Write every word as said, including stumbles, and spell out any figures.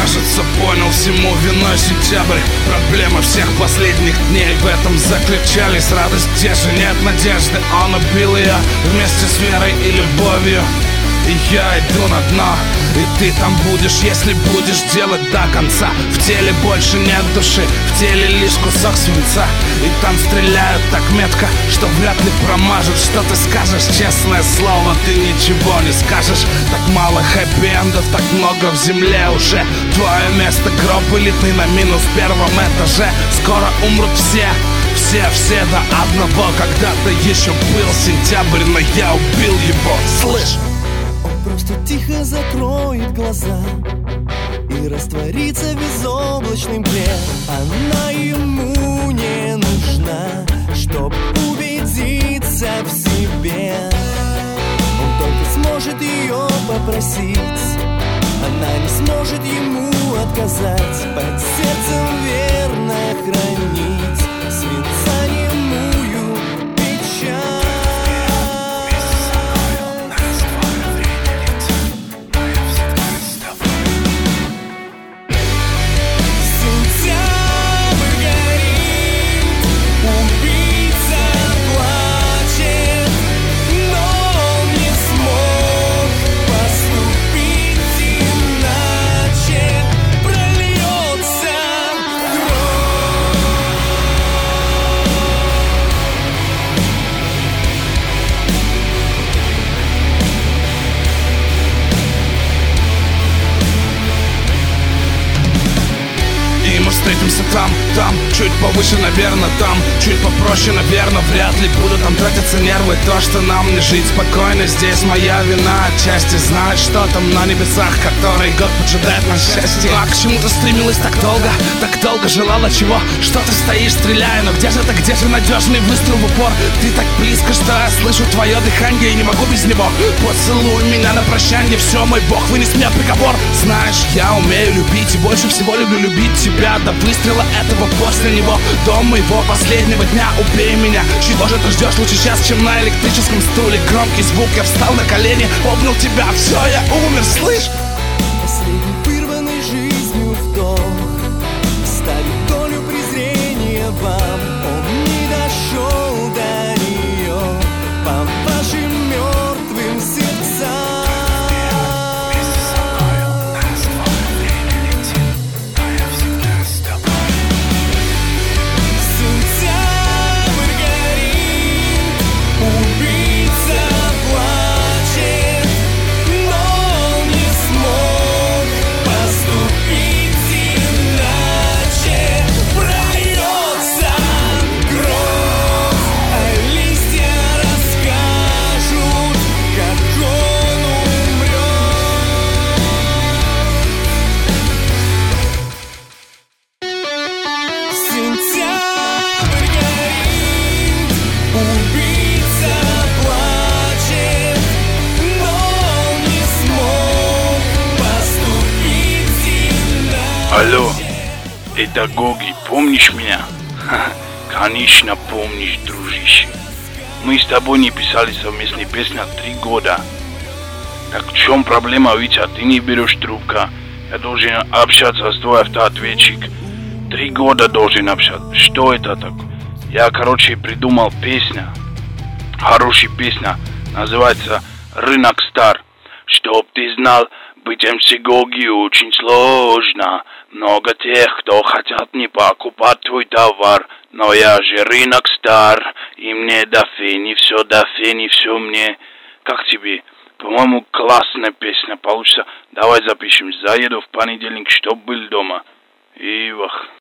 кажется, понял, всему виной сентябрь. Проблемы всех последних дней в этом заключались. Радость где же, нет надежды. Он убил ее вместе с верой и любовью. И я иду на дно, и ты там будешь, если будешь делать до конца. В теле больше нет души, в теле лишь кусок свинца. И там стреляют так метко, что вряд ли промажут. Что ты скажешь, честное слово, ты ничего не скажешь. Так мало хэппи-эндов, так много в земле уже. Твое место гроб элитный на минус первом этаже. Скоро умрут все, все, все до одного. Когда-то еще был сентябрь, но я убил его, слышь? Просто тихо закроет глаза и растворится в безоблачной мгле. Она ему не нужна, чтоб убедиться в себе. Он только сможет ее попросить, она не сможет ему отказать. Под сердцем верно хранить свинца немую печаль. Встретимся там, там, чуть повыше, наверное, там, чуть попроще, наверное, вряд ли будут там тратиться нервы. То, что нам не жить спокойно, здесь моя вина отчасти. Знать, что там на небесах, который год поджидает на счастье. А к чему ты стремилась так долго, так долго желала чего? Что ты стоишь, стреляя, но где же ты, где же надежный выстрел в упор? Ты так близко, что я слышу твое дыхание и не могу без него. Поцелуй меня на прощанье, все, мой бог, вынес мне приговор. Знаешь, я умею любить и больше всего люблю любить тебя. До выстрела этого, после него, до моего последнего дня. Убей меня, чего же ты ждешь лучше сейчас, чем на электрическом стуле? Громкий звук, я встал на колени, обнял тебя, все, я умер, слышь? Последний вырванный жизнью вдох ставит долю презрения вам. Он не дошел до нее по вашим мертвым сердцам. Алло, это Гоги, помнишь меня? Ха, конечно помнишь, дружище. Мы с тобой не писали совместные песни три года. Так в чем проблема, Витя? Ты не берешь трубка. Я должен общаться с твой автоответчик. Три года должен общаться. Что это так? Я, короче, придумал песня. Хорошая песня. Называется «Рынок стар». Чтоб ты знал, быть эм си Гоги очень сложно. Много тех, кто хотят не покупать твой товар. Но я же рынок стар, и мне до фени все, до фени все мне. Как тебе? По-моему, классная песня получится. Давай запишем. Заеду в понедельник, чтоб был дома. И вах.